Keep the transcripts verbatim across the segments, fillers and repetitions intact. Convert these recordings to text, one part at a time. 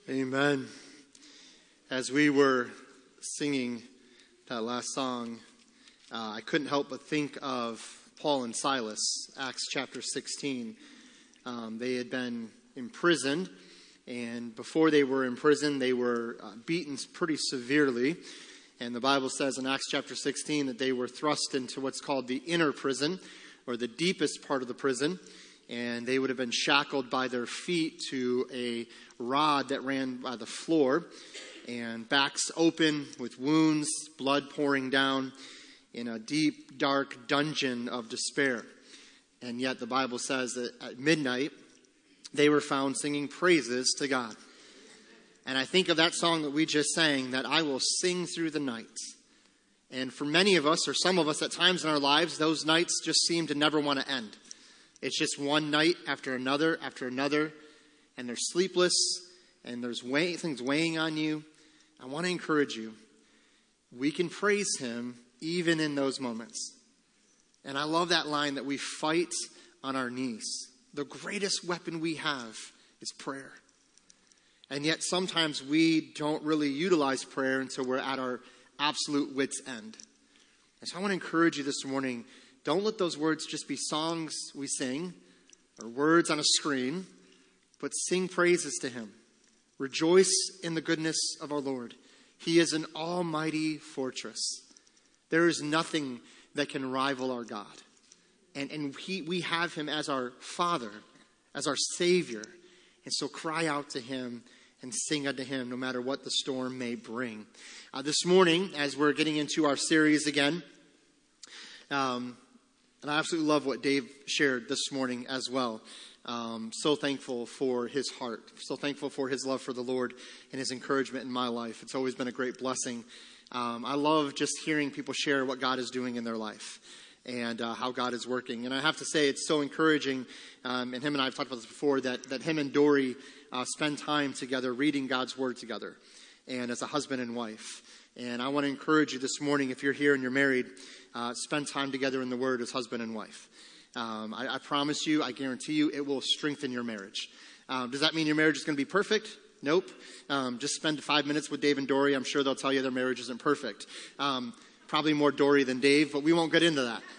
Amen. As we were singing that last song, uh, I couldn't help but think of Paul and Silas, Acts chapter sixteen. Um, they had been imprisoned, and before they were imprisoned, they were uh, beaten pretty severely. And the Bible says in Acts chapter sixteen that they were thrust into what's called the inner prison, or the deepest part of the prison. And they would have been shackled by their feet to a rod that ran by the floor, and backs open with wounds, blood pouring down in a deep, dark dungeon of despair. And yet the Bible says that at midnight, they were found singing praises to God. And I think of that song that we just sang, that I will sing through the night. And for many of us, or some of us at times in our lives, those nights just seem to never want to end. It's just one night after another after another, and they're sleepless, and there's weigh, things weighing on you. I want to encourage you. We can praise him even in those moments. And I love that line that we fight on our knees. The greatest weapon we have is prayer. And yet sometimes we don't really utilize prayer until we're at our absolute wit's end. And so I want to encourage you this morning, don't let those words just be songs we sing or words on a screen, but sing praises to him. Rejoice in the goodness of our Lord. He is an almighty fortress. There is nothing that can rival our God. And, and he, we have him as our Father, as our Savior. And so cry out to him and sing unto him no matter what the storm may bring. Uh, this morning, as we're getting into our series again, um, and I absolutely love what Dave shared this morning as well. Um, so thankful for his heart. So thankful for his love for the Lord and his encouragement in my life. It's always been a great blessing. Um, I love just hearing people share what God is doing in their life and uh, how God is working. And I have to say it's so encouraging, um, and him and I have talked about this before, that, that him and Dory uh, spend time together reading God's Word together and as a husband and wife. And I want to encourage you this morning, if you're here and you're married, uh, spend time together in the Word as husband and wife. Um, I, I promise you, I guarantee you, it will strengthen your marriage. Um, does that mean your marriage is going to be perfect? Nope. Um, just spend five minutes with Dave and Dory. I'm sure they'll tell you their marriage isn't perfect. Um, probably more Dory than Dave, but we won't get into that.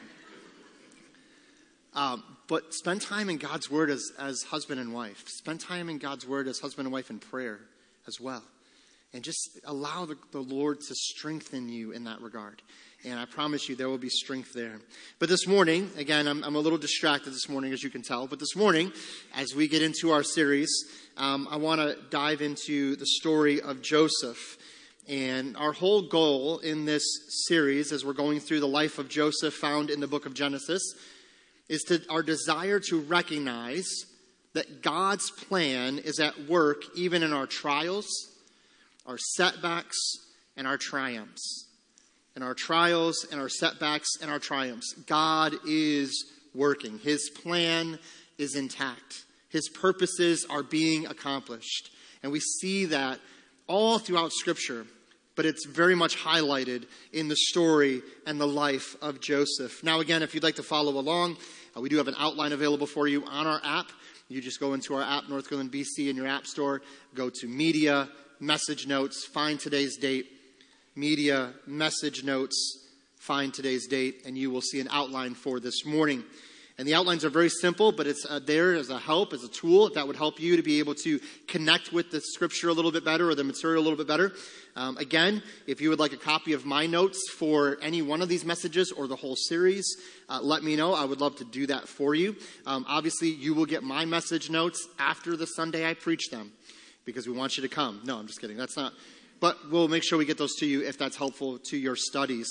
Um, but spend time in God's Word as, as husband and wife. Spend time in God's Word as husband and wife in prayer as well. And just allow the, the Lord to strengthen you in that regard. And I promise you there will be strength there. But this morning, again, I'm, I'm a little distracted this morning, as you can tell. But this morning, as we get into our series, um, I want to dive into the story of Joseph. And our whole goal in this series, as we're going through the life of Joseph found in the book of Genesis, is to our desire to recognize that God's plan is at work even in our trials, our setbacks, and our triumphs. In our trials and our setbacks and our triumphs, God is working. His plan is intact. His purposes are being accomplished. And we see that all throughout Scripture, but it's very much highlighted in the story and the life of Joseph. Now, again, if you'd like to follow along, uh, we do have an outline available for you on our app. You just go into our app, North Carolina B C, in your app store, go to Media, Message Notes, find today's date. Media, Message Notes, find today's date, and you will see an outline for this morning. And the outlines are very simple, but it's uh, there as a help, as a tool that would help you to be able to connect with the Scripture a little bit better, or the material a little bit better. Um, again, if you would like a copy of my notes for any one of these messages or the whole series, uh, let me know. I would love to do that for you. Um, obviously, you will get my message notes after the Sunday I preach them, because we want you to come. No, I'm just kidding. That's not... But we'll make sure we get those to you if that's helpful to your studies.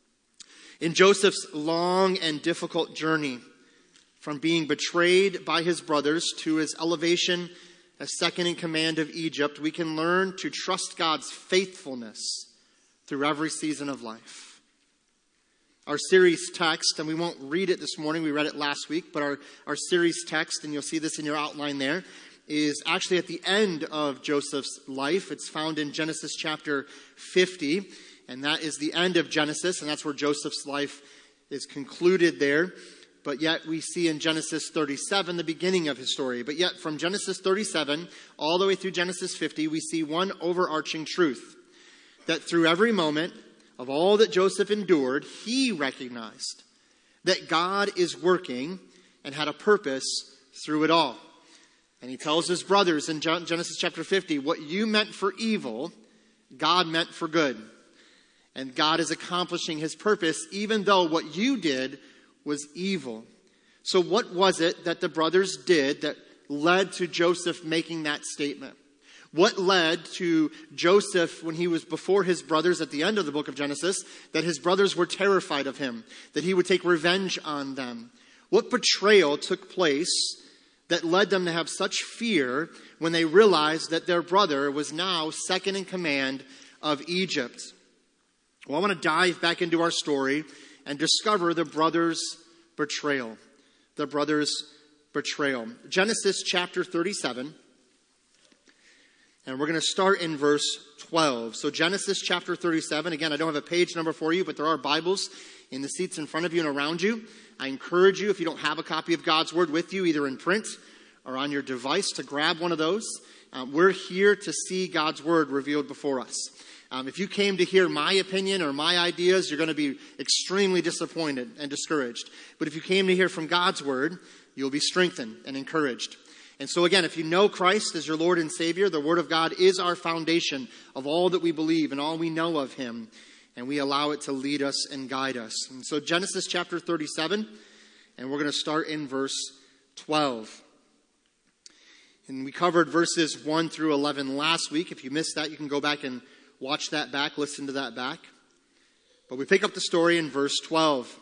In Joseph's long and difficult journey from being betrayed by his brothers to his elevation as second in command of Egypt, we can learn to trust God's faithfulness through every season of life. Our series text, and we won't read it this morning, we read it last week, but our, our series text, and you'll see this in your outline there, is actually at the end of Joseph's life. It's found in Genesis chapter fifty, and that is the end of Genesis, and that's where Joseph's life is concluded there. but yet we see in Genesis thirty-seven the beginning of his story. But yet from Genesis thirty-seven all the way through Genesis fifty, we see one overarching truth, that through every moment of all that Joseph endured, he recognized that God is working and had a purpose through it all. And he tells his brothers in Genesis chapter fifty, what you meant for evil, God meant for good. And God is accomplishing his purpose, even though what you did was evil. So what was it that the brothers did that led to Joseph making that statement? What led to Joseph, when he was before his brothers at the end of the book of Genesis, that his brothers were terrified of him, that he would take revenge on them? What betrayal took place that led them to have such fear when they realized that their brother was now second in command of Egypt? Well, I want to dive back into our story and discover the brothers' betrayal. The brothers' betrayal. Genesis chapter thirty-seven. And we're going to start in verse twelve. So Genesis chapter thirty-seven. Again, I don't have a page number for you, but there are Bibles in the seats in front of you and around you. I encourage you, if you don't have a copy of God's Word with you, either in print or on your device, to grab one of those. Um, we're here to see God's Word revealed before us. Um, if you came to hear my opinion or my ideas, you're going to be extremely disappointed and discouraged. But if you came to hear from God's Word, you'll be strengthened and encouraged. And so again, if you know Christ as your Lord and Savior, the Word of God is our foundation of all that we believe and all we know of Him. And we allow it to lead us and guide us. And so Genesis chapter thirty-seven, and we're going to start in verse twelve. And we covered verses one through eleven last week. If you missed that, you can go back and watch that back, listen to that back. But we pick up the story in verse twelve.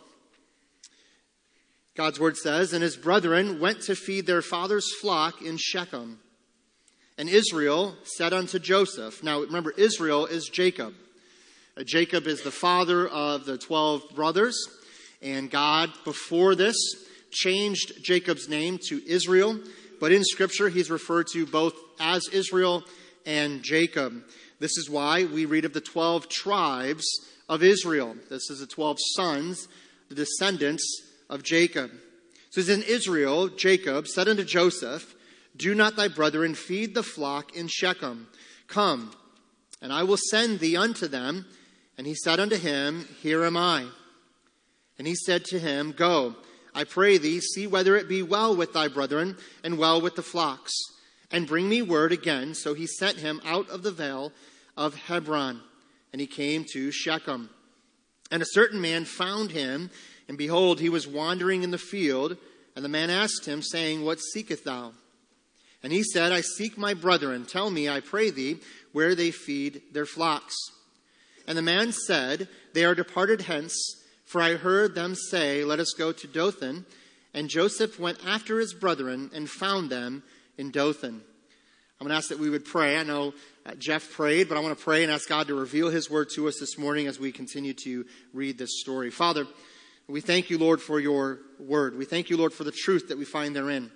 God's word says, and his brethren went to feed their father's flock in Shechem. And Israel said unto Joseph. Now remember, Israel is Jacob. Uh, Jacob is the father of the twelve brothers. And God, before this, changed Jacob's name to Israel. But in Scripture, he's referred to both as Israel and Jacob. This is why we read of the twelve tribes of Israel. This is the twelve sons, the descendants of Jacob. So as in Israel, Jacob said unto Joseph, do not thy brethren feed the flock in Shechem? Come, and I will send thee unto them. And he said unto him, here am I. And he said to him, go, I pray thee, see whether it be well with thy brethren and well with the flocks. And bring me word again. So he sent him out of the vale of Hebron. And he came to Shechem. And a certain man found him. And behold, he was wandering in the field. And the man asked him, saying, what seekest thou? And he said, I seek my brethren. Tell me, I pray thee, where they feed their flocks. And the man said, they are departed hence. For I heard them say, let us go to Dothan. And Joseph went after his brethren and found them in Dothan. I'm going to ask that we would pray. I know uh, Jeff prayed, but I want to pray and ask God to reveal his word to us this morning as we continue to read this story. Father, we thank you, Lord, for your word. We thank you, Lord, for the truth that we find therein.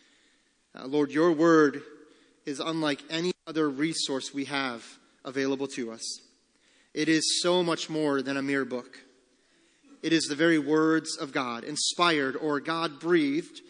Uh, Lord, your word is unlike any other resource we have available to us. It is so much more than a mere book. It is the very words of God, inspired or God-breathed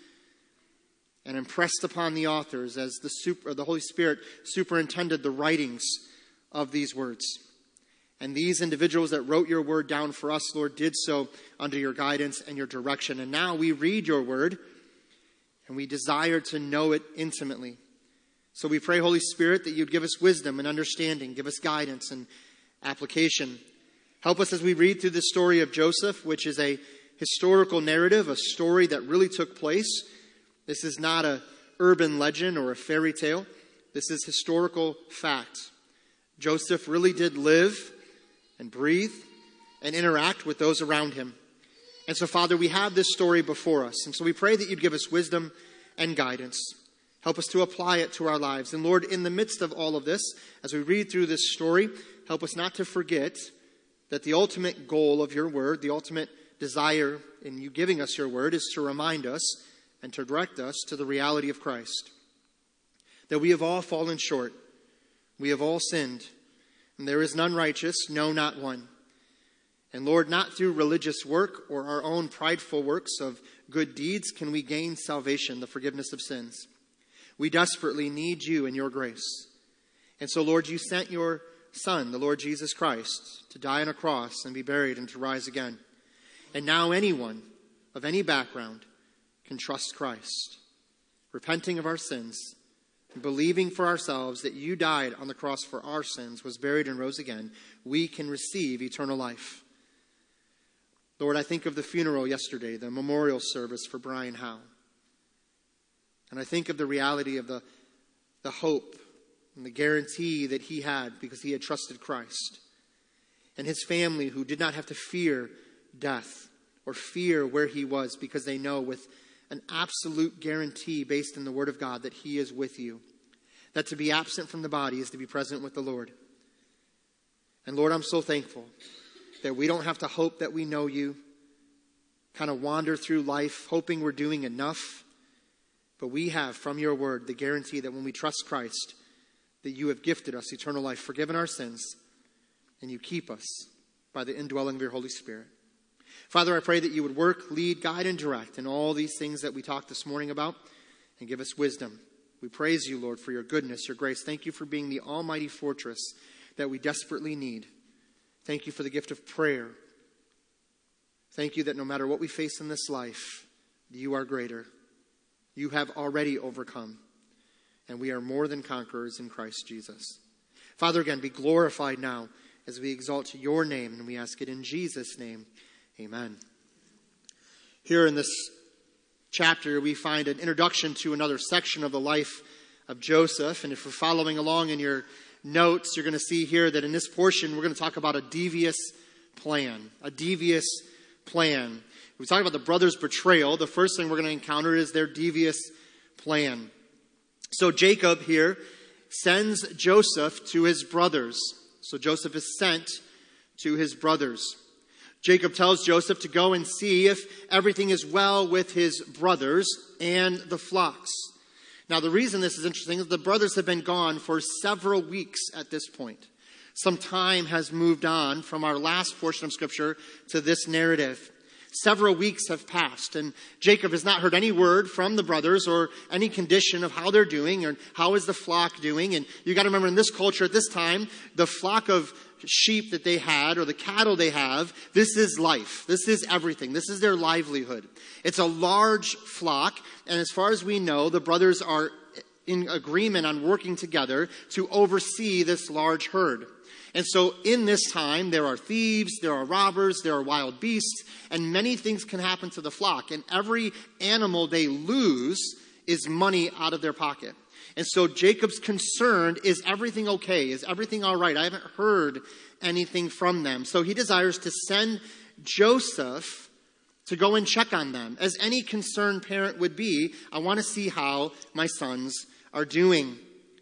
and impressed upon the authors as the, super, the Holy Spirit superintended the writings of these words. And these individuals that wrote your word down for us, Lord, did so under your guidance and your direction. And now we read your word and we desire to know it intimately. So we pray, Holy Spirit, that you'd give us wisdom and understanding, give us guidance and application. Help us as we read through the story of Joseph, which is a historical narrative, a story that really took place. This is not an urban legend or a fairy tale. This is historical fact. Joseph really did live and breathe and interact with those around him. And so, Father, we have this story before us. And so we pray that you'd give us wisdom and guidance. Help us to apply it to our lives. And Lord, in the midst of all of this, as we read through this story, help us not to forget that the ultimate goal of your word, the ultimate desire in you giving us your word, is to remind us and to direct us to the reality of Christ. That we have all fallen short. We have all sinned. And there is none righteous, no, not one. And Lord, not through religious work or our own prideful works of good deeds can we gain salvation, the forgiveness of sins. We desperately need you and your grace. And so, Lord, you sent your Son, the Lord Jesus Christ, to die on a cross and be buried and to rise again. And now anyone of any background can trust Christ, repenting of our sins, and believing for ourselves that you died on the cross for our sins, was buried and rose again. We can receive eternal life. Lord, I think of the funeral yesterday, the memorial service for Brian Howe. And I think of the reality of the, the hope and the guarantee that he had because he had trusted Christ. And his family who did not have to fear death or fear where he was because they know with an absolute guarantee based in the Word of God that he is with you. That to be absent from the body is to be present with the Lord. And Lord, I'm so thankful that we don't have to hope that we know you, kind of wander through life hoping we're doing enough. But we have from your word the guarantee that when we trust Christ, that you have gifted us eternal life, forgiven our sins, and you keep us by the indwelling of your Holy Spirit. Father, I pray that you would work, lead, guide, and direct in all these things that we talked this morning about, and give us wisdom. We praise you, Lord, for your goodness, your grace. Thank you for being the almighty fortress that we desperately need. Thank you for the gift of prayer. Thank you that no matter what we face in this life, you are greater. You have already overcome. And we are more than conquerors in Christ Jesus. Father, again, be glorified now as we exalt your name, and we ask it in Jesus' name. Amen. Here in this chapter, we find an introduction to another section of the life of Joseph. And if you're following along in your notes, you're going to see here that in this portion, we're going to talk about a devious plan. A devious plan. We talk about the brothers' betrayal. The first thing we're going to encounter is their devious plan. So Jacob here sends Joseph to his brothers. So Joseph is sent to his brothers. Jacob tells Joseph to go and see if everything is well with his brothers and the flocks. Now, the reason this is interesting is the brothers have been gone for several weeks at this point. Some time has moved on from our last portion of Scripture to this narrative. Several weeks have passed, and Jacob has not heard any word from the brothers or any condition of how they're doing or how is the flock doing. And you got to remember, in this culture at this time, the flock of sheep that they had or the cattle they have, this is life. This is everything. This is their livelihood. It's a large flock, and as far as we know, the brothers are in agreement on working together to oversee this large herd. And so in this time, there are thieves, there are robbers, there are wild beasts, and many things can happen to the flock. And every animal they lose is money out of their pocket. And so Jacob's concerned, is everything okay? Is everything all right? I haven't heard anything from them. So he desires to send Joseph to go and check on them. As any concerned parent would be, I want to see how my sons are doing.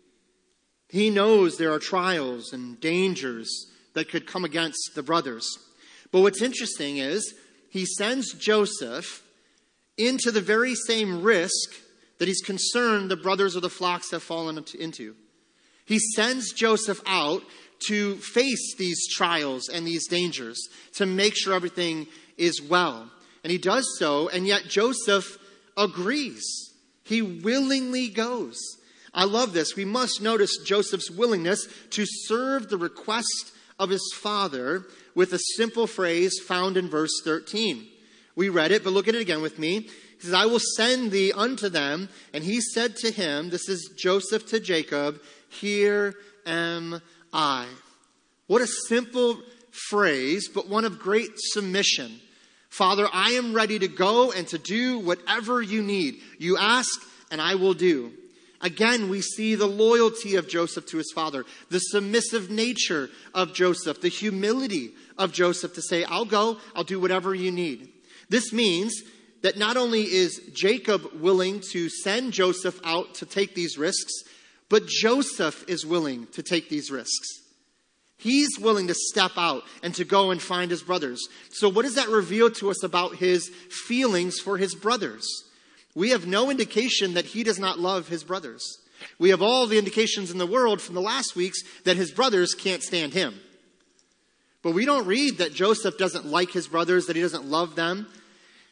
He knows there are trials and dangers that could come against the brothers. But what's interesting is he sends Joseph into the very same risk that he's concerned the brothers of the flocks have fallen into. He sends Joseph out to face these trials and these dangers, to make sure everything is well. And he does so, and yet Joseph agrees. He willingly goes. I love this. We must notice Joseph's willingness to serve the request of his father with a simple phrase found in verse thirteen. We read it, but look at it again with me. He says, I will send thee unto them. And he said to him, this is Joseph to Jacob, here am I. What a simple phrase, but one of great submission. Father, I am ready to go and to do whatever you need. You ask, and I will do. Again, we see the loyalty of Joseph to his father, the submissive nature of Joseph, the humility of Joseph to say, I'll go, I'll do whatever you need. This means that not only is Jacob willing to send Joseph out to take these risks, but Joseph is willing to take these risks. He's willing to step out and to go and find his brothers. So what does that reveal to us about his feelings for his brothers? We have no indication that he does not love his brothers. We have all the indications in the world from the last weeks that his brothers can't stand him. But we don't read that Joseph doesn't like his brothers, that he doesn't love them.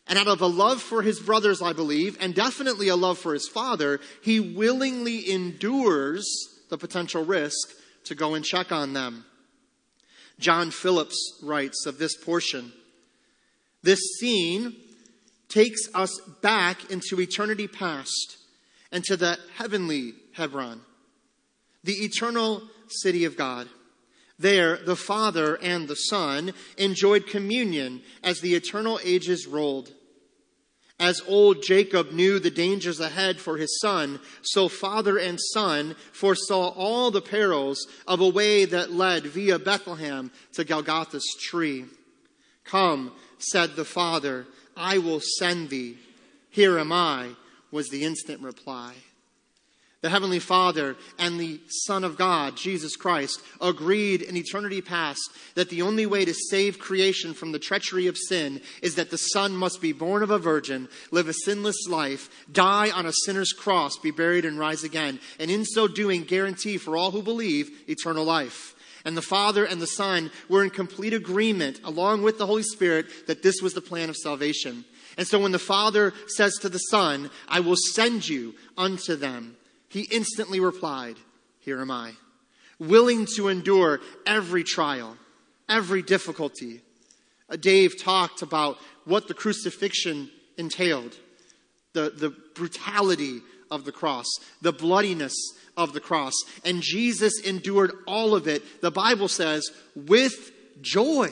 And out of a love for his brothers, I believe, and definitely a love for his Father, he willingly endures the potential risk to go and check on them. John Phillips writes of this portion, "This scene takes us back into eternity past and to the heavenly Hebron, the eternal city of God. There, the Father and the Son enjoyed communion as the eternal ages rolled. As old Jacob knew the dangers ahead for his son, so Father and Son foresaw all the perils of a way that led via Bethlehem to Golgotha's tree. 'Come,' said the Father, 'I will send thee. Here am I,' was the instant reply." The Heavenly Father and the Son of God, Jesus Christ, agreed in eternity past that the only way to save creation from the treachery of sin is that the Son must be born of a virgin, live a sinless life, die on a sinner's cross, be buried and rise again, and in so doing guarantee for all who believe eternal life. And the Father and the Son were in complete agreement, along with the Holy Spirit, that this was the plan of salvation. And so when the Father says to the Son, "I will send you unto them," he instantly replied, "Here am I," willing to endure every trial, every difficulty. Uh, Dave talked about what the crucifixion entailed, the, the brutality of the cross, the bloodiness of the cross. And Jesus endured all of it, the Bible says, with joy.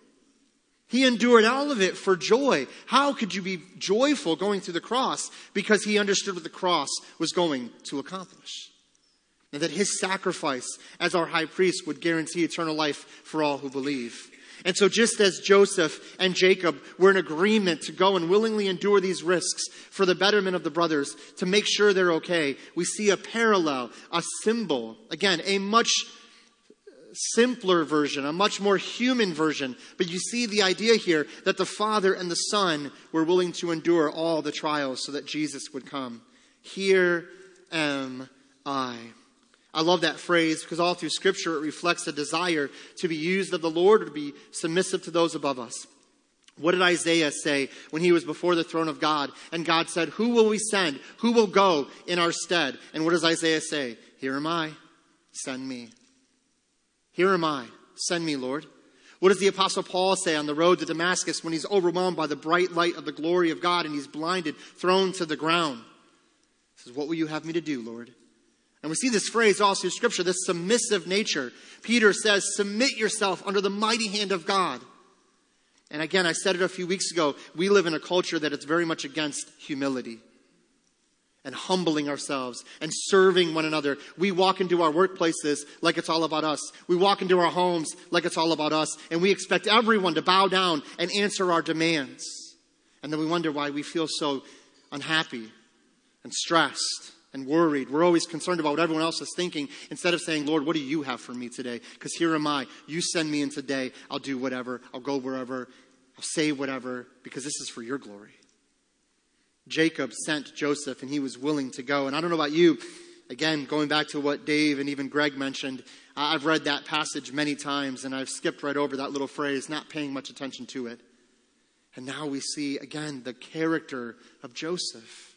He endured all of it for joy. How could you be joyful going through the cross? Because he understood what the cross was going to accomplish. And that his sacrifice as our high priest would guarantee eternal life for all who believe. And so just as Joseph and Jacob were in agreement to go and willingly endure these risks for the betterment of the brothers, to make sure they're okay, we see a parallel, a symbol, again, a much simpler version, a much more human version. But you see the idea here that the Father and the Son were willing to endure all the trials so that Jesus would come. Here am I. I love that phrase because all through Scripture it reflects a desire to be used of the Lord or to be submissive to those above us. What did Isaiah say when he was before the throne of God? And God said, "Who will we send? Who will go in our stead?" And what does Isaiah say? "Here am I. Send me. Here am I. Send me, Lord." What does the Apostle Paul say on the road to Damascus when he's overwhelmed by the bright light of the glory of God and he's blinded, thrown to the ground? He says, "What will you have me to do, Lord?" And we see this phrase all through Scripture, this submissive nature. Peter says, "Submit yourself under the mighty hand of God." And again, I said it a few weeks ago, we live in a culture that is very much against humility and humbling ourselves and serving one another. We walk into our workplaces like it's all about us. We walk into our homes like it's all about us. And we expect everyone to bow down and answer our demands. And then we wonder why we feel so unhappy and stressed and worried. We're always concerned about what everyone else is thinking instead of saying, "Lord, what do you have for me today? Because here am I. You send me in today. I'll do whatever. I'll go wherever. I'll say whatever because this is for your glory." Jacob sent Joseph and he was willing to go. And I don't know about you, again, going back to what Dave and even Greg mentioned, I've read that passage many times and I've skipped right over that little phrase, not paying much attention to it. And now we see, again, the character of Joseph.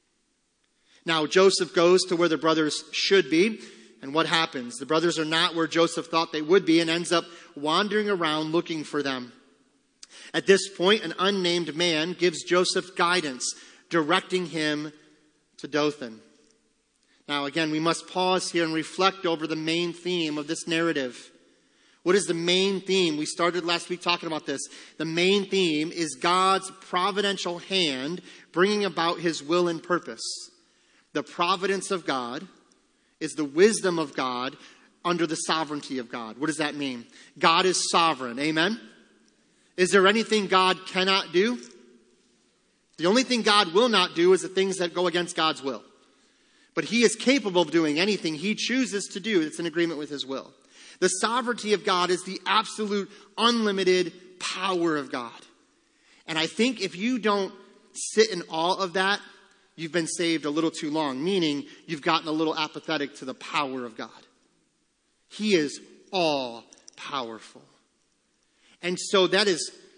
Now, Joseph goes to where the brothers should be. And what happens? The brothers are not where Joseph thought they would be and ends up wandering around looking for them. At this point, an unnamed man gives Joseph guidance, directing him to Dothan. Now, again, we must pause here and reflect over the main theme of this narrative. What is the main theme? We started last week talking about this. The main theme is God's providential hand bringing about his will and purpose. The providence of God is the wisdom of God under the sovereignty of God. What does that mean? God is sovereign. Amen? Is there anything God cannot do? The only thing God will not do is the things that go against God's will. But he is capable of doing anything he chooses to do that's in agreement with his will. The sovereignty of God is the absolute, unlimited power of God. And I think if you don't sit in awe of that, you've been saved a little too long, meaning you've gotten a little apathetic to the power of God. He is all powerful. And so that is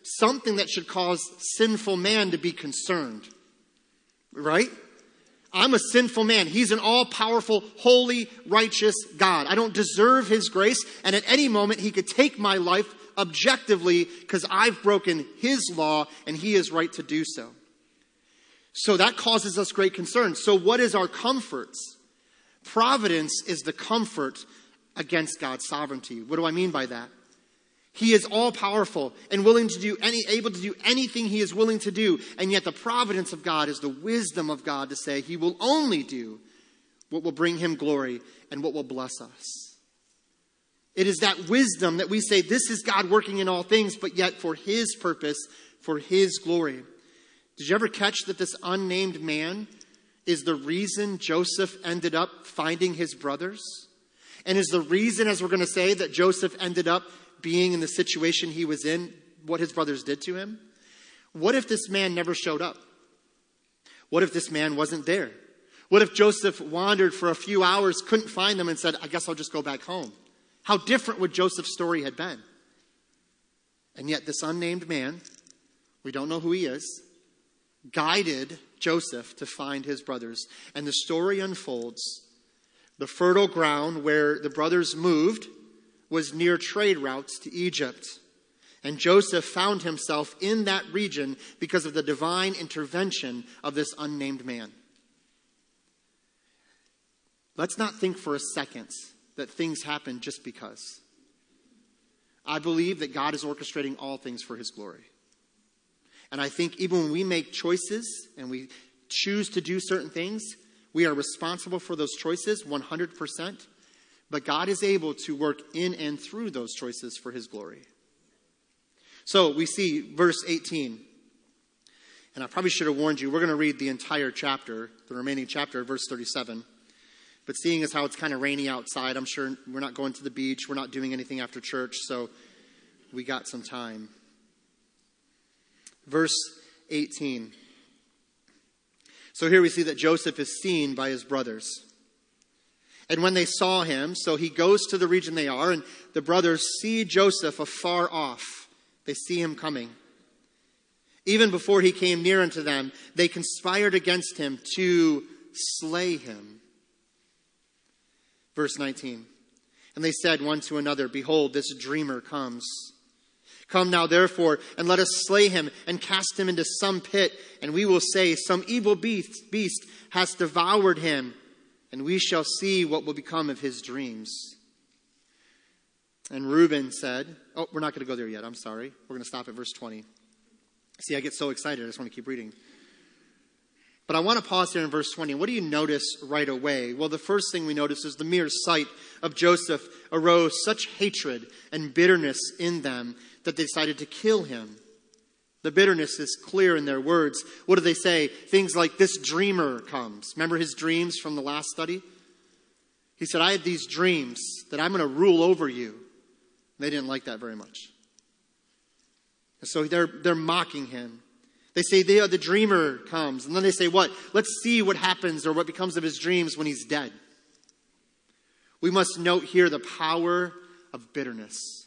something that should cause sinful man to be concerned. Right? I'm a sinful man. He's an all-powerful, holy, righteous God. I don't deserve his grace, and at any moment he could take my life objectively because I've broken his law and he is right to do so. So that causes us great concern. So what is our comfort? Providence is the comfort against God's sovereignty. What do I mean by that? He is all-powerful and willing to do any, able to do anything he is willing to do. And yet the providence of God is the wisdom of God to say he will only do what will bring him glory and what will bless us. It is that wisdom that we say this is God working in all things, but yet for his purpose, for his glory. Did you ever catch that this unnamed man is the reason Joseph ended up finding his brothers? And is the reason, as we're going to say, that Joseph ended up being in the situation he was in, what his brothers did to him? What if this man never showed up? What if this man wasn't there? What if Joseph wandered for a few hours, couldn't find them, and said, I guess I'll just go back home? How different would Joseph's story have been? And yet this unnamed man, we don't know who he is, guided Joseph to find his brothers. And the story unfolds. The fertile ground where the brothers moved was near trade routes to Egypt. And Joseph found himself in that region because of the divine intervention of this unnamed man. Let's not think for a second that things happen just because. I believe that God is orchestrating all things for his glory. And I think even when we make choices and we choose to do certain things, we are responsible for those choices one hundred percent. But God is able to work in and through those choices for his glory. So we see verse eighteen. And I probably should have warned you, we're going to read the entire chapter, the remaining chapter, verse thirty-seven. But seeing as how it's kind of rainy outside, I'm sure we're not going to the beach. We're not doing anything after church, so we got some time. Verse eighteen. So here we see that Joseph is seen by his brothers. And when they saw him, so he goes to the region they are, and the brothers see Joseph afar off. They see him coming. Even before he came near unto them, they conspired against him to slay him. Verse nineteen. And they said one to another, Behold, this dreamer comes. Come now, therefore, and let us slay him and cast him into some pit, and we will say, Some evil beast, beast has devoured him, and we shall see what will become of his dreams. And Reuben said, oh, we're not going to go there yet. I'm sorry. We're going to stop at verse twenty. See, I get so excited. I just want to keep reading. But I want to pause here in verse twenty. What do you notice right away? Well, the first thing we notice is the mere sight of Joseph arose such hatred and bitterness in them that they decided to kill him. The bitterness is clear in their words. What do they say? Things like, this dreamer comes. Remember his dreams from the last study? He said, I had these dreams that I'm going to rule over you. They didn't like that very much. And so they're, they're mocking him. They say, the, the dreamer comes. And then they say, what? Let's see what happens or what becomes of his dreams when he's dead. We must note here the power of bitterness.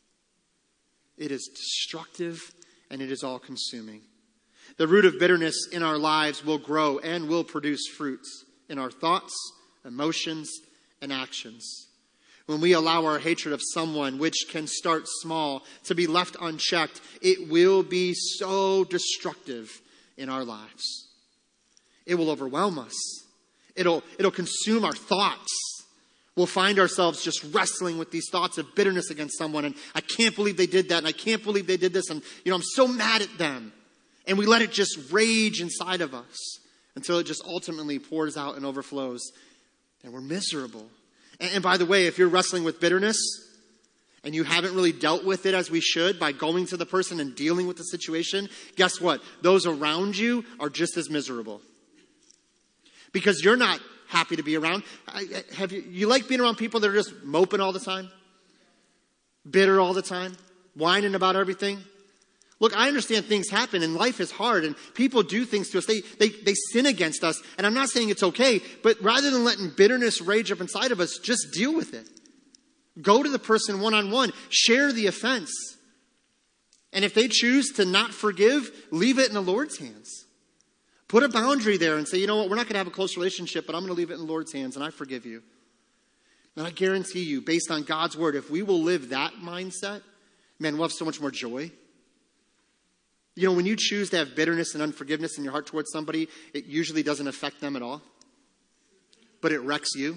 It is destructive and it is all-consuming. The root of bitterness in our lives will grow and will produce fruits in our thoughts, emotions, and actions. When we allow our hatred of someone, which can start small, to be left unchecked, it will be so destructive in our lives. It will overwhelm us. It'll, it'll consume our thoughts. We'll find ourselves just wrestling with these thoughts of bitterness against someone. And I can't believe they did that. And I can't believe they did this. And, you know, I'm so mad at them. And we let it just rage inside of us until it just ultimately pours out and overflows. And we're miserable. And, and by the way, if you're wrestling with bitterness and you haven't really dealt with it as we should by going to the person and dealing with the situation, guess what? Those around you are just as miserable. Because you're not happy to be around. Have you, you like being around people that are just moping all the time? Bitter all the time? Whining about everything? Look, I understand things happen and life is hard and people do things to us. They, they, they sin against us. And I'm not saying it's okay, but rather than letting bitterness rage up inside of us, just deal with it. Go to the person one-on-one. Share the offense. And if they choose to not forgive, leave it in the Lord's hands. Put a boundary there and say, you know what, we're not going to have a close relationship, but I'm going to leave it in the Lord's hands, and I forgive you. And I guarantee you, based on God's word, if we will live that mindset, man, we'll have so much more joy. You know, when you choose to have bitterness and unforgiveness in your heart towards somebody, it usually doesn't affect them at all. But it wrecks you.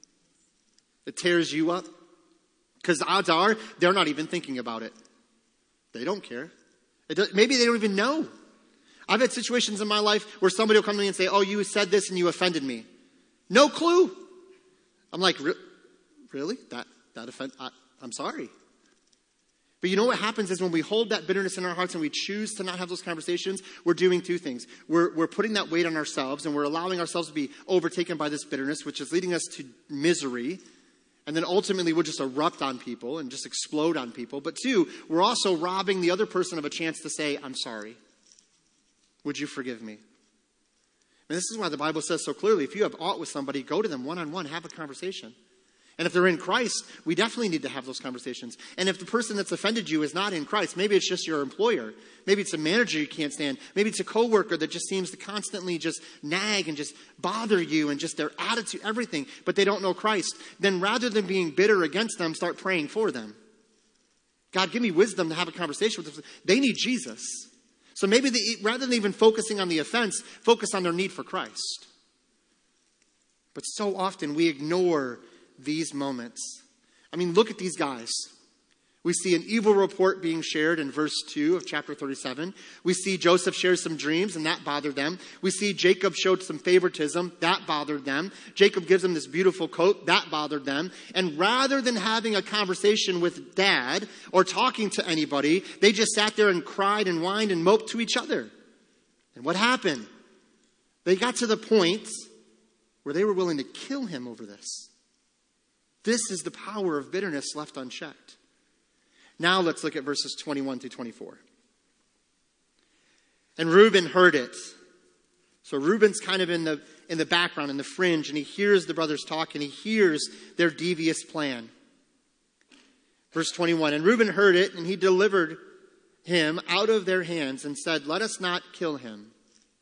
It tears you up. Because odds are, they're not even thinking about it. They don't care. It does, maybe they don't even know. I've had situations in my life where somebody will come to me and say, oh, you said this and you offended me. No clue. I'm like, Re- really? That, that offend? I, I'm sorry. But you know what happens is when we hold that bitterness in our hearts and we choose to not have those conversations, we're doing two things. We're, we're putting that weight on ourselves, and we're allowing ourselves to be overtaken by this bitterness, which is leading us to misery. And then ultimately we'll just erupt on people and just explode on people. But two, we're also robbing the other person of a chance to say, I'm sorry. Would you forgive me? And this is why the Bible says so clearly, if you have aught with somebody, go to them one-on-one, have a conversation. And if they're in Christ, we definitely need to have those conversations. And if the person that's offended you is not in Christ, maybe it's just your employer. Maybe it's a manager you can't stand. Maybe it's a coworker that just seems to constantly just nag and just bother you and just their attitude, everything, but they don't know Christ. Then rather than being bitter against them, start praying for them. God, give me wisdom to have a conversation with them. They need Jesus. So maybe they, rather than even focusing on the offense, focus on their need for Christ. But so often we ignore these moments. I mean, look at these guys. We see an evil report being shared in verse two of chapter thirty-seven. We see Joseph shares some dreams, and that bothered them. We see Jacob showed some favoritism. That bothered them. Jacob gives them this beautiful coat. That bothered them. And rather than having a conversation with dad or talking to anybody, they just sat there and cried and whined and moped to each other. And what happened? They got to the point where they were willing to kill him over this. This is the power of bitterness left unchecked. Now let's look at verses twenty-one through twenty-four. And Reuben heard it. So Reuben's kind of in the in the background, in the fringe, and he hears the brothers talk, and he hears their devious plan. Verse twenty-one, and Reuben heard it, and he delivered him out of their hands and said, let us not kill him.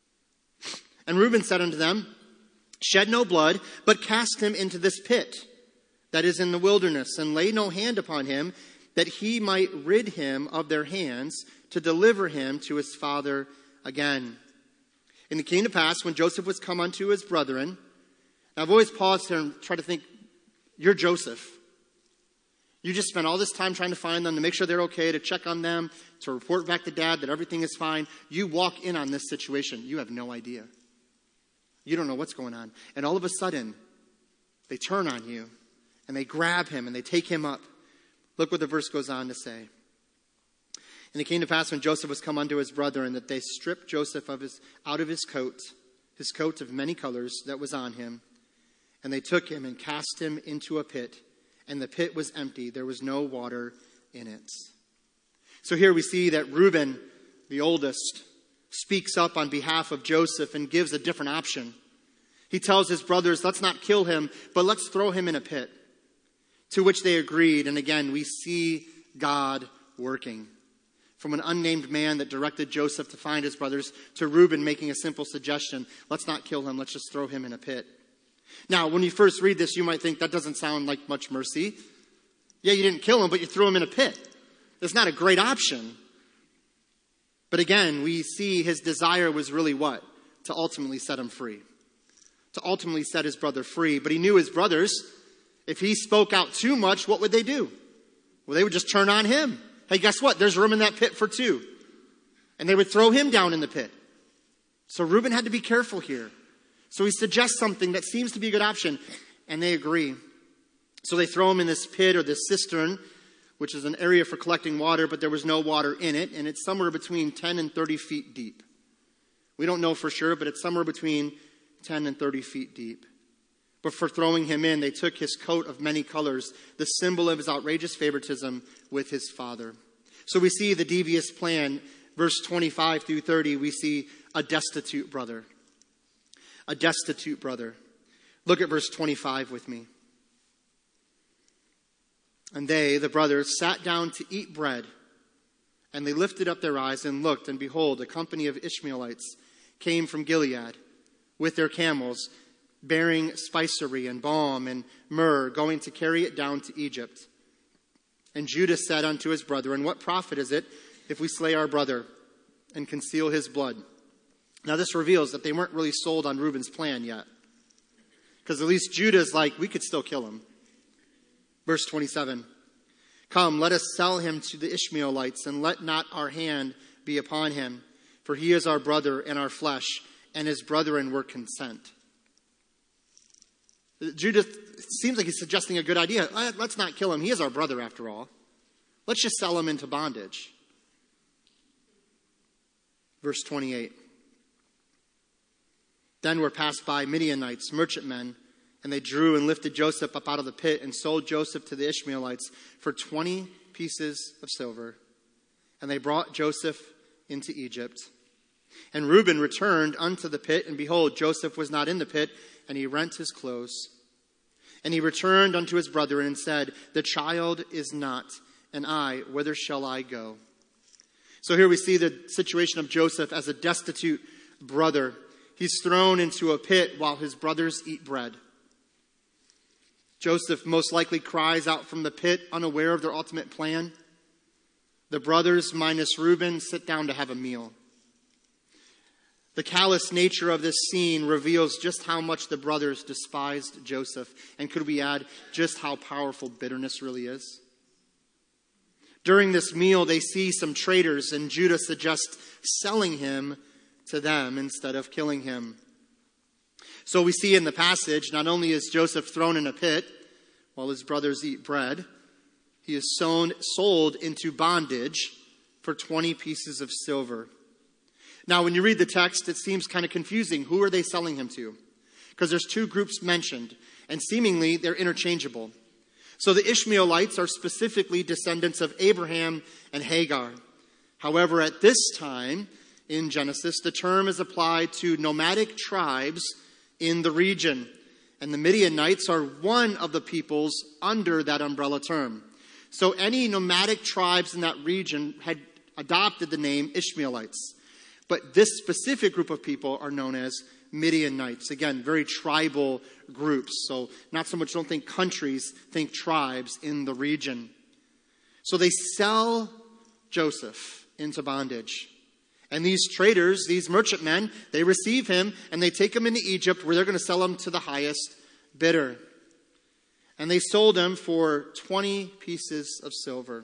And Reuben said unto them, shed no blood, but cast him into this pit that is in the wilderness, and lay no hand upon him, that he might rid him of their hands, to deliver him to his father again. And it came to pass, when Joseph was come unto his brethren, now I've always paused here and tried to think, you're Joseph. You just spent all this time trying to find them, to make sure they're okay, to check on them, to report back to dad that everything is fine. You walk in on this situation. You have no idea. You don't know what's going on. And all of a sudden, they turn on you. And they grab him and they take him up. Look what the verse goes on to say. And it came to pass when Joseph was come unto his brethren, that they stripped Joseph of his, out of his coat, his coat of many colors that was on him. And they took him and cast him into a pit. And the pit was empty. There was no water in it. So here we see that Reuben, the oldest, speaks up on behalf of Joseph and gives a different option. He tells his brothers, let's not kill him, but let's throw him in a pit. To which they agreed. And again, we see God working. From an unnamed man that directed Joseph to find his brothers, to Reuben making a simple suggestion. Let's not kill him. Let's just throw him in a pit. Now, when you first read this, you might think that doesn't sound like much mercy. Yeah, you didn't kill him, but you threw him in a pit. That's not a great option. But again, we see his desire was really what? To ultimately set him free. To ultimately set his brother free. But he knew his brothers, if he spoke out too much, what would they do? Well, they would just turn on him. Hey, guess what? There's room in that pit for two. And they would throw him down in the pit. So Reuben had to be careful here. So he suggests something that seems to be a good option. And they agree. So they throw him in this pit or this cistern, which is an area for collecting water, but there was no water in it. And it's somewhere between ten and thirty feet deep. We don't know for sure, but it's somewhere between ten and thirty feet deep. But for throwing him in, they took his coat of many colors, the symbol of his outrageous favoritism with his father. So we see the devious plan. Verse twenty-five through thirty, we see a destitute brother. A destitute brother. Look at verse twenty-five with me. And they, the brothers, sat down to eat bread And they lifted up their eyes and looked, and behold, a company of Ishmaelites came from Gilead with their camels, bearing spicery and balm and myrrh, going to carry it down to Egypt. And Judah said unto his brethren, what profit is it if we slay our brother and conceal his blood? Now this reveals that they weren't really sold on Reuben's plan yet. Because at least Judah's like, we could still kill him. Verse twenty-seven. Come, let us sell him to the Ishmaelites, and let not our hand be upon him. For he is our brother and our flesh, and his brethren were consent. Judah seems like he's suggesting a good idea. Let's not kill him. He is our brother after all. Let's just sell him into bondage. Verse twenty-eight. Then were passed by Midianites, merchantmen, and they drew and lifted Joseph up out of the pit and sold Joseph to the Ishmaelites for twenty pieces of silver. And they brought Joseph into Egypt. And Reuben returned unto the pit, and behold, Joseph was not in the pit, and he rent his clothes. And he returned unto his brethren and said, the child is not, and I, whither shall I go? So here we see the situation of Joseph as a destitute brother. He's thrown into a pit while his brothers eat bread. Joseph most likely cries out from the pit, unaware of their ultimate plan. The brothers, minus Reuben, sit down to have a meal. The callous nature of this scene reveals just how much the brothers despised Joseph. And could we add just how powerful bitterness really is? During this meal, they see some traitors, and Judah suggests selling him to them instead of killing him. So we see in the passage, not only is Joseph thrown in a pit while his brothers eat bread, he is sown, sold into bondage for twenty pieces of silver. Now, when you read the text, it seems kind of confusing. Who are they selling him to? Because there's two groups mentioned, and seemingly they're interchangeable. So the Ishmaelites are specifically descendants of Abraham and Hagar. However, at this time in Genesis, the term is applied to nomadic tribes in the region. And the Midianites are one of the peoples under that umbrella term. So any nomadic tribes in that region had adopted the name Ishmaelites. But this specific group of people are known as Midianites. Again, very tribal groups. So not so much don't think countries, think tribes in the region. So they sell Joseph into bondage. And these traders, these merchantmen, they receive him and they take him into Egypt where they're going to sell him to the highest bidder. And they sold him for twenty pieces of silver.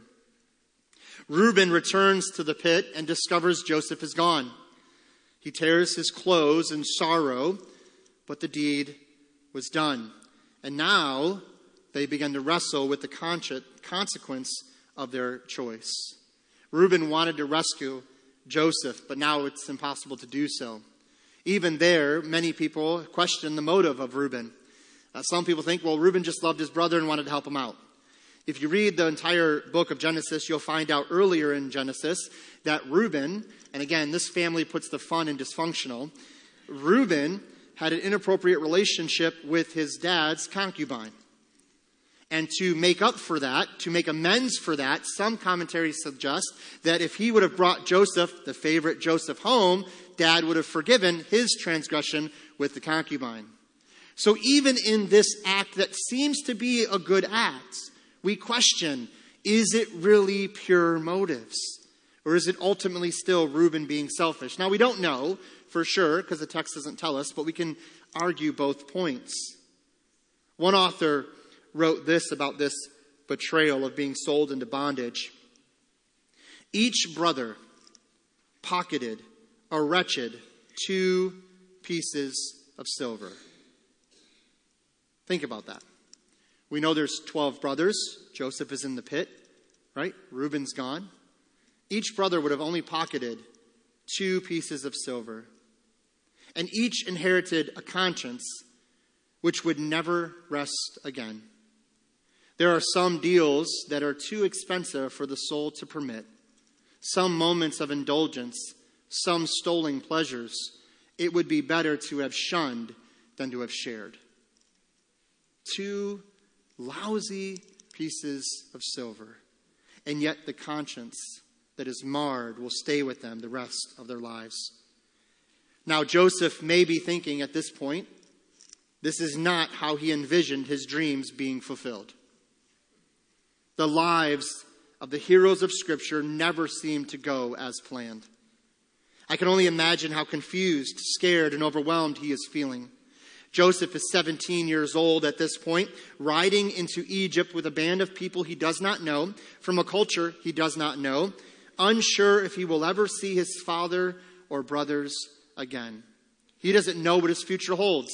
Reuben returns to the pit and discovers Joseph is gone. He tears his clothes in sorrow, but the deed was done. And now they begin to wrestle with the consequence of their choice. Reuben wanted to rescue Joseph, but now it's impossible to do so. Even there, many people question the motive of Reuben. Uh, some people think, well, Reuben just loved his brother and wanted to help him out. If you read the entire book of Genesis, you'll find out earlier in Genesis that Reuben, and again, this family puts the fun in dysfunctional, Reuben had an inappropriate relationship with his dad's concubine. And to make up for that, to make amends for that, some commentaries suggest that if he would have brought Joseph, the favorite Joseph, home, Dad would have forgiven his transgression with the concubine. So even in this act that seems to be a good act, we question, is it really pure motives? Or is it ultimately still Reuben being selfish? Now, we don't know for sure because the text doesn't tell us, but we can argue both points. One author wrote this about this betrayal of being sold into bondage. Each brother pocketed a wretched two pieces of silver. Think about that. We know there's twelve brothers. Joseph is in the pit, right? Reuben's gone. Each brother would have only pocketed two pieces of silver. And each inherited a conscience which would never rest again. There are some deals that are too expensive for the soul to permit. Some moments of indulgence, some stolen pleasures, it would be better to have shunned than to have shared. Two lousy pieces of silver. And yet the conscience that is marred will stay with them the rest of their lives. Now, Joseph may be thinking at this point, this is not how he envisioned his dreams being fulfilled. The lives of the heroes of Scripture never seem to go as planned. I can only imagine how confused, scared, and overwhelmed he is feeling. Joseph is seventeen years old at this point, riding into Egypt with a band of people he does not know, from a culture he does not know, unsure if he will ever see his father or brothers again. He doesn't know what his future holds.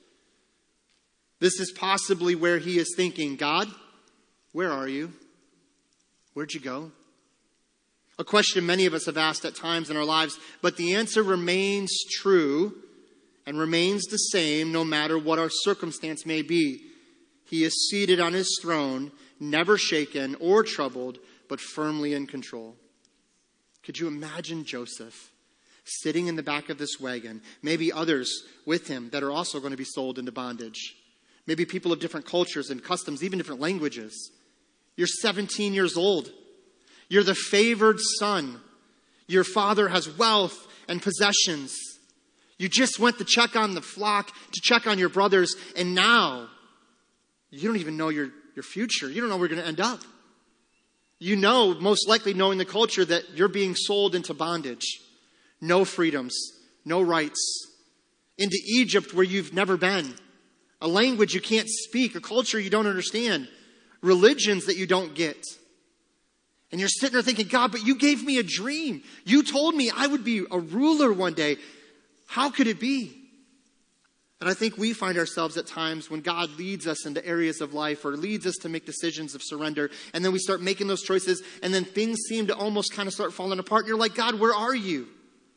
This is possibly where he is thinking, God, where are you? Where'd you go? A question many of us have asked at times in our lives, but the answer remains true and remains the same no matter what our circumstance may be. He is seated on his throne, never shaken or troubled, but firmly in control. Could you imagine Joseph sitting in the back of this wagon, maybe others with him that are also going to be sold into bondage? Maybe people of different cultures and customs, even different languages. You're seventeen years old. You're the favored son. Your father has wealth and possessions. You just went to check on the flock, to check on your brothers, and now you don't even know your, your future. You don't know where you're going to end up. You know, most likely knowing the culture, that you're being sold into bondage. No freedoms, no rights. Into Egypt where you've never been. A language you can't speak, a culture you don't understand. Religions that you don't get. And you're sitting there thinking, God, but you gave me a dream. You told me I would be a ruler one day. How could it be? And I think we find ourselves at times when God leads us into areas of life or leads us to make decisions of surrender, and then we start making those choices, and then things seem to almost kind of start falling apart. And you're like, God, where are you?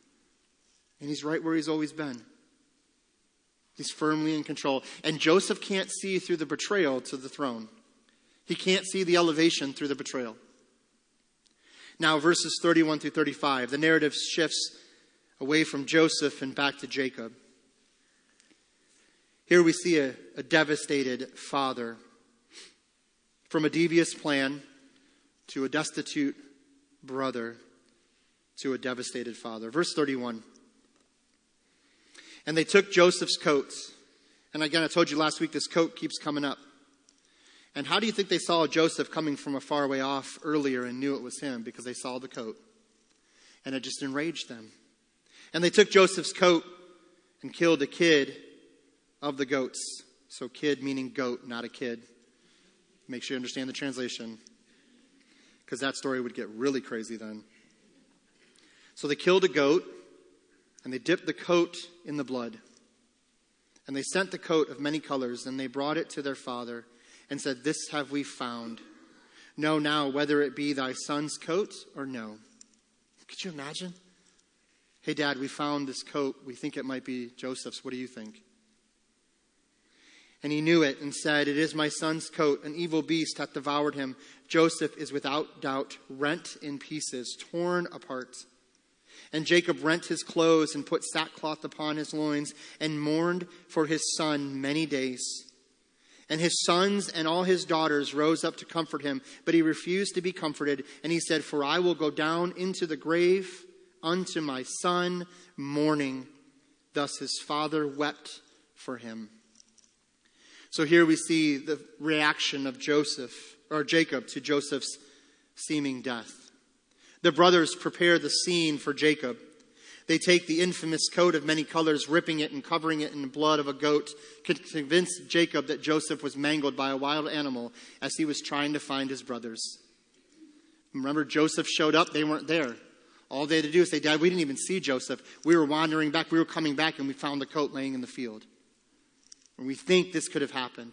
And he's right where he's always been. He's firmly in control. And Joseph can't see through the betrayal to the throne. He can't see the elevation through the betrayal. Now, verses thirty-one through thirty-five, the narrative shifts away from Joseph and back to Jacob. Here we see a, a devastated father. From a devious plan to a destitute brother to a devastated father. Verse thirty-one. And they took Joseph's coat. And again, I told you last week, this coat keeps coming up. And how do you think they saw Joseph coming from a far way off earlier and knew it was him? Because they saw the coat. And it just enraged them. And they took Joseph's coat and killed a kid of the goats. So kid meaning goat, not a kid. Make sure you understand the translation. Because that story would get really crazy then. So they killed a goat. And they dipped the coat in the blood. And they sent the coat of many colors. And they brought it to their father. And said, this have we found. Know now whether it be thy son's coat or no. Could you imagine? Hey, Dad, we found this coat. We think it might be Joseph's. What do you think? And he knew it and said, it is my son's coat. An evil beast hath devoured him. Joseph is without doubt rent in pieces, torn apart. And Jacob rent his clothes and put sackcloth upon his loins and mourned for his son many days. And his sons and all his daughters rose up to comfort him, but he refused to be comforted. And he said, for I will go down into the grave unto my son mourning. Thus his father wept for him. So here we see the reaction of Joseph, or Jacob, to Joseph's seeming death. The brothers prepare the scene for Jacob. They take the infamous coat of many colors, ripping it and covering it in the blood of a goat, to convince Jacob that Joseph was mangled by a wild animal as he was trying to find his brothers. Remember, Joseph showed up. They weren't there. All they had to do is say, Dad, we didn't even see Joseph. We were wandering back. We were coming back, and we found the coat laying in the field. And we think this could have happened.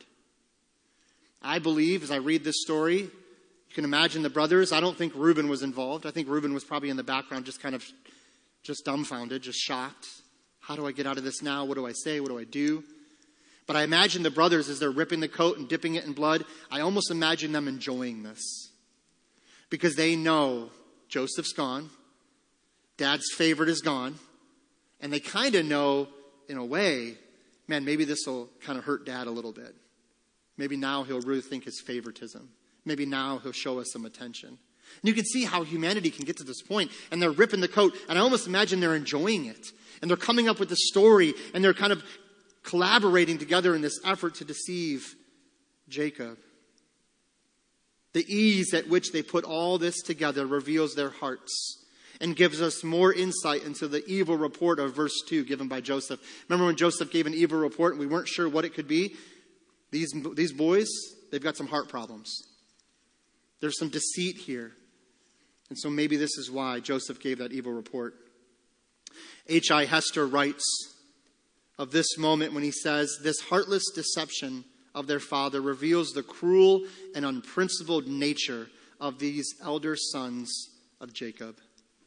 I believe, as I read this story, you can imagine the brothers. I don't think Reuben was involved. I think Reuben was probably in the background, just kind of just dumbfounded, just shocked. How do I get out of this now? What do I say? What do I do? But I imagine the brothers, as they're ripping the coat and dipping it in blood, I almost imagine them enjoying this. Because they know Joseph's gone. Dad's favorite is gone. And they kind of know, in a way, man, maybe this will kind of hurt Dad a little bit. Maybe now he'll really think his favoritism. Maybe now he'll show us some attention. And you can see how humanity can get to this point, and they're ripping the coat, and I almost imagine they're enjoying it. And they're coming up with the story, and they're kind of collaborating together in this effort to deceive Jacob. The ease at which they put all this together reveals their hearts and gives us more insight into the evil report of verse two given by Joseph. Remember when Joseph gave an evil report and we weren't sure what it could be? These, these boys, they've got some heart problems. There's some deceit here. And so maybe this is why Joseph gave that evil report. H I Hester writes of this moment when he says, this heartless deception of their father reveals the cruel and unprincipled nature of these elder sons of Jacob.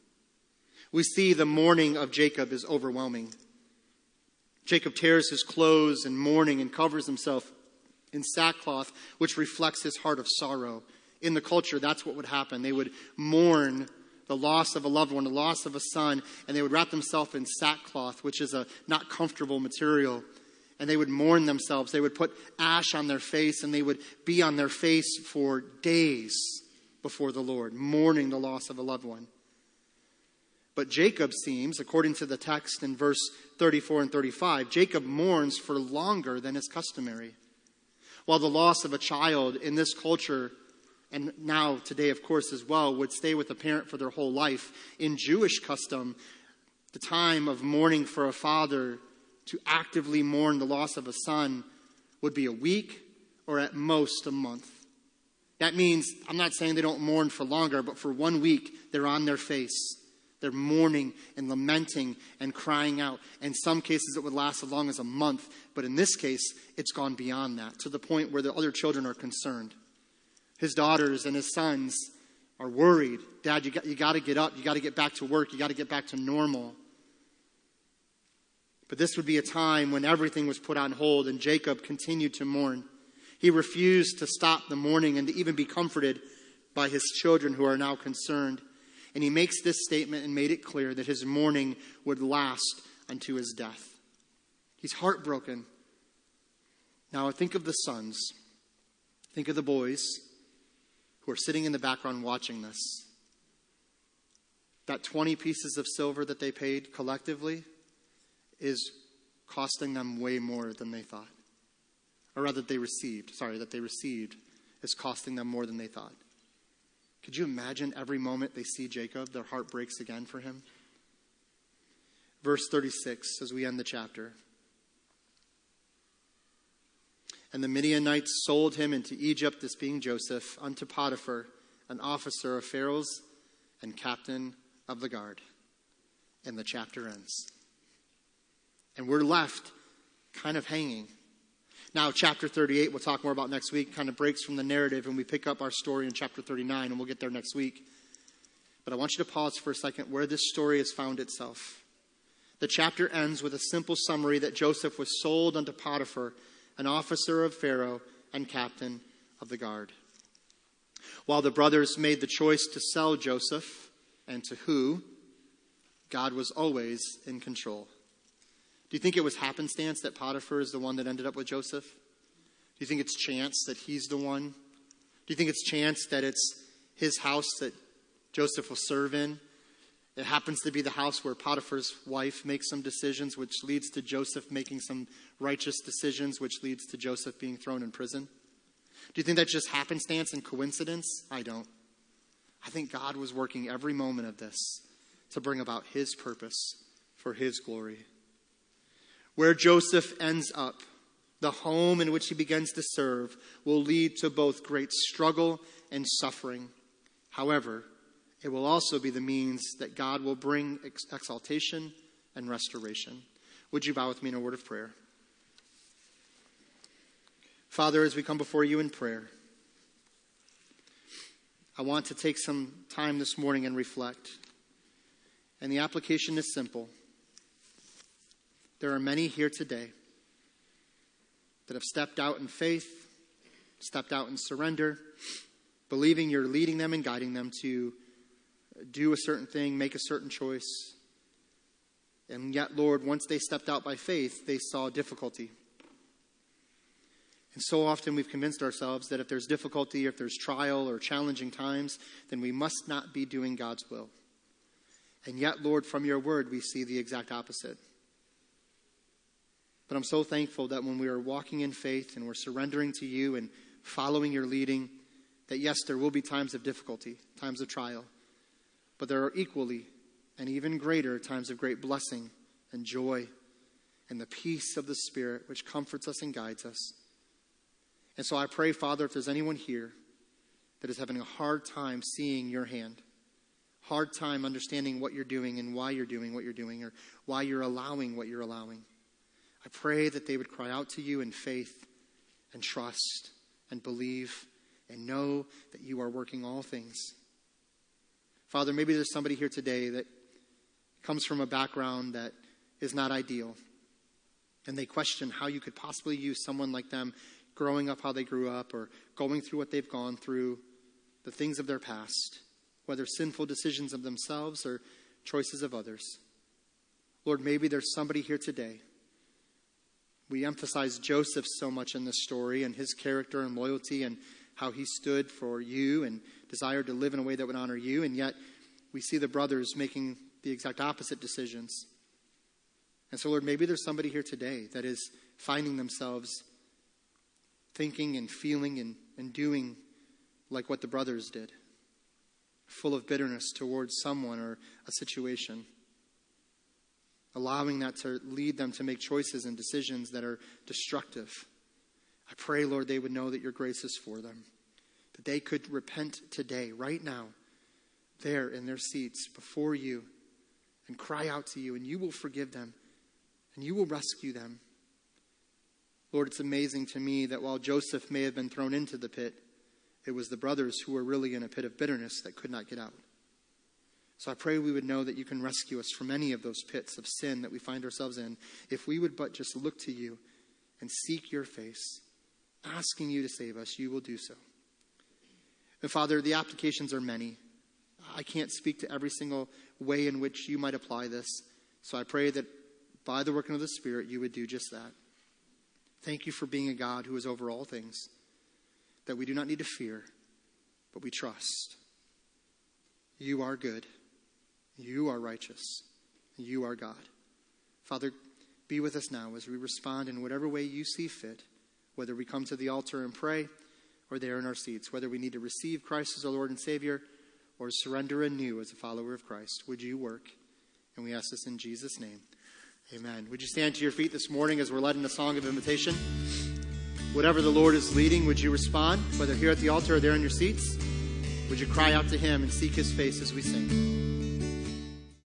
We see the mourning of Jacob is overwhelming. Jacob tears his clothes in mourning and covers himself in sackcloth, which reflects his heart of sorrow. In the culture, that's what would happen. They would mourn the loss of a loved one, the loss of a son, and they would wrap themselves in sackcloth, which is a not comfortable material. And they would mourn themselves. They would put ash on their face, and they would be on their face for days before the Lord, mourning the loss of a loved one. But Jacob seems, according to the text in verse thirty-four and thirty-five, Jacob mourns for longer than is customary. While the loss of a child in this culture, and now today, of course, as well, would stay with the parent for their whole life, in Jewish custom, the time of mourning for a father to actively mourn the loss of a son would be a week or at most a month. That means, I'm not saying they don't mourn for longer, but for one week, they're on their face. They're mourning and lamenting and crying out. In some cases, it would last as long as a month. But in this case, it's gone beyond that, to the point where the other children are concerned. His daughters and his sons are worried. Dad, you got, you got to get up. You got to get back to work. You got to get back to normal. But this would be a time when everything was put on hold, and Jacob continued to mourn. He refused to stop the mourning and to even be comforted by his children who are now concerned. And he makes this statement and made it clear that his mourning would last unto his death. He's heartbroken. Now think of the sons. Think of the boys who are sitting in the background watching this. That twenty pieces of silver that they paid collectively is costing them way more than they thought. Or rather, they received. Sorry, that they received is costing them more than they thought. Could you imagine every moment they see Jacob, their heart breaks again for him? Verse thirty-six, as we end the chapter. And the Midianites sold him into Egypt, this being Joseph, unto Potiphar, an officer of Pharaoh's and captain of the guard. And the chapter ends. And we're left kind of hanging. Now, chapter thirty-eight, we'll talk more about next week, kind of breaks from the narrative, and we pick up our story in chapter thirty-nine, and we'll get there next week. But I want you to pause for a second where this story has found itself. The chapter ends with a simple summary that Joseph was sold unto Potiphar, an officer of Pharaoh and captain of the guard. While the brothers made the choice to sell Joseph, and to who, God was always in control. Do you think it was happenstance that Potiphar is the one that ended up with Joseph? Do you think it's chance that he's the one? Do you think it's chance that it's his house that Joseph will serve in? It happens to be the house where Potiphar's wife makes some decisions, which leads to Joseph making some righteous decisions, which leads to Joseph being thrown in prison. Do you think that's just happenstance and coincidence? I don't. I think God was working every moment of this to bring about his purpose for his glory. Where Joseph ends up, the home in which he begins to serve, will lead to both great struggle and suffering. However, it will also be the means that God will bring ex- exaltation and restoration. Would you bow with me in a word of prayer? Father, as we come before you in prayer, I want to take some time this morning and reflect. And the application is simple. There are many here today that have stepped out in faith, stepped out in surrender, believing you're leading them and guiding them to do a certain thing, make a certain choice. And yet, Lord, once they stepped out by faith, they saw difficulty. And so often we've convinced ourselves that if there's difficulty, if there's trial or challenging times, then we must not be doing God's will. And yet, Lord, from your word, we see the exact opposite. But I'm so thankful that when we are walking in faith and we're surrendering to you and following your leading, that yes, there will be times of difficulty, times of trial, but there are equally and even greater times of great blessing and joy and the peace of the Spirit which comforts us and guides us. And so I pray, Father, if there's anyone here that is having a hard time seeing your hand, hard time understanding what you're doing and why you're doing what you're doing, or why you're allowing what you're allowing, I pray that they would cry out to you in faith and trust and believe and know that you are working all things. Father, maybe there's somebody here today that comes from a background that is not ideal, and they question how you could possibly use someone like them growing up how they grew up, or going through what they've gone through, the things of their past, whether sinful decisions of themselves or choices of others. Lord, maybe there's somebody here today. We emphasize Joseph so much in this story and his character and loyalty and how he stood for you and desired to live in a way that would honor you. And yet we see the brothers making the exact opposite decisions. And so, Lord, maybe there's somebody here today that is finding themselves thinking and feeling and, and doing like what the brothers did, full of bitterness towards someone or a situation, allowing that to lead them to make choices and decisions that are destructive. I pray, Lord, they would know that your grace is for them, that they could repent today, right now, there in their seats before you, and cry out to you, and you will forgive them, and you will rescue them. Lord, it's amazing to me that while Joseph may have been thrown into the pit, it was the brothers who were really in a pit of bitterness that could not get out. So I pray we would know that you can rescue us from any of those pits of sin that we find ourselves in, if we would but just look to you and seek your face, asking you to save us. You will do so. And Father, the applications are many. I can't speak to every single way in which you might apply this. So I pray that by the working of the Spirit, you would do just that. Thank you for being a God who is over all things, that we do not need to fear, but we trust. You are good. You are righteous. You are God. Father, be with us now as we respond in whatever way you see fit, whether we come to the altar and pray or there in our seats, whether we need to receive Christ as our Lord and Savior or surrender anew as a follower of Christ. Would you work? And we ask this in Jesus' name. Amen. Would you stand to your feet this morning as we're led in a song of invitation? Whatever the Lord is leading, would you respond, whether here at the altar or there in your seats? Would you cry out to him and seek his face as we sing?